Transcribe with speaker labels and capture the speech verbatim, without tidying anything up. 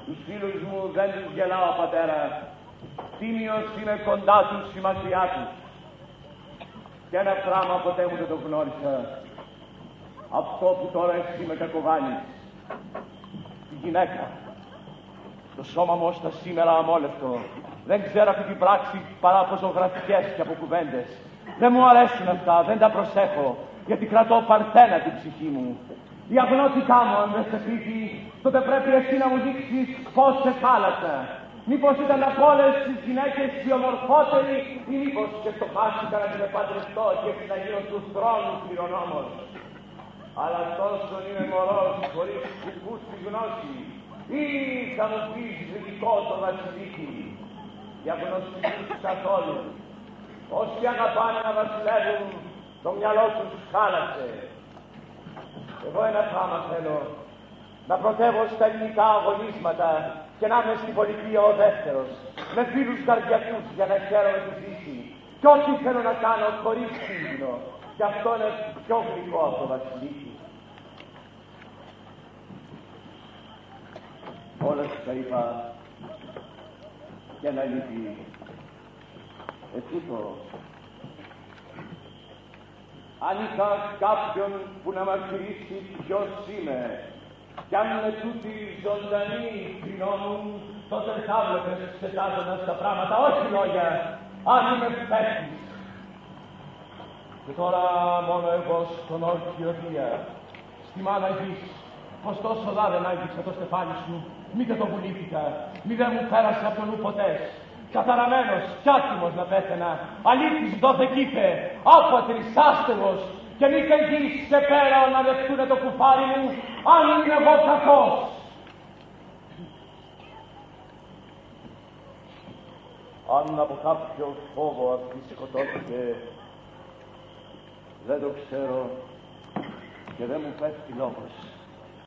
Speaker 1: Τους φίλους μου δεν τους γελάω, πατέρα. Τίμιος είμαι κοντά τους ή μακριά τους. Και ένα πράγμα ποτέ μου δεν το γνώρισα. Αυτό που τώρα εσύ με κακοβάνεις. Τη γυναίκα. Το σώμα μου ως τα σήμερα αμόλευτο. Δεν ξέρω αυτή την πράξη παρά από ζωγραφικές και από κουβέντες. Δεν μου αρέσουν αυτά, δεν τα προσέχω, γιατί κρατώ παρθένα την ψυχή μου. Η αγνότητά μου, αν δεν σε πείθει, τότε πρέπει εσύ να μου δείξεις πώς σε χάλασα. Μήπως ήταν από όλες τις γυναίκες η ομορφότερη, ή μήπως και στο χάστηκα να την επαντρευτώ και να γίνω του θρόνου κληρονόμος. Αλλά τόσο είμαι μωρός χωρίς κουκού στη γνώση. Ή θα μου πεις δυτικό το βασιλίκι, για γνωστικούς καθόλου. Όσοι αγαπάνε να βασιλεύουν, το μυαλό τους χάλασε. Εγώ ένα πράγμα θέλω, να πρωτεύω στα ελληνικά αγωνίσματα και να είμαι στην πολιτεία ο δεύτερος, με φίλους καρδιακούς για να χαίρομαι τη ζήση. Κι ό,τι θέλω να κάνω χωρίς κίνδυνο, κι αυτό είναι πιο γλυκό από το βασιλίκι. Όλα σου τα είπα και να λείπει ετούτο. Αν είχα κάποιον που να μαρτυρήσει ποιος είμαι, κι αν με τούτη ζωντανή κρινόμουν, τότε θα βλέπεις ξετάζοντας τα πράγματα, όχι λόγια, αν είμαι παίκτης. Και τώρα μόνο εγώ στον όρκιο Δία, στη μάνα γης, πως τόσο δα δεν άγγιξα το στεφάνι σου, μη και το πουλήθηκα, μη δεν μου πέρασε από το νου ποτέ. Καθαραμένος κι άτιμος να πέθαινα, αλήτης δόθε κήπε, άπατρης, άστεγος, και μη και γης σε πέρα να δεχτούνε το κουφάρι μου, αν είμαι εγώ κακός. Αν από κάποιο φόβο αυτή σκοτώθηκε, δεν το ξέρω και δεν μου πέφτει λόγος.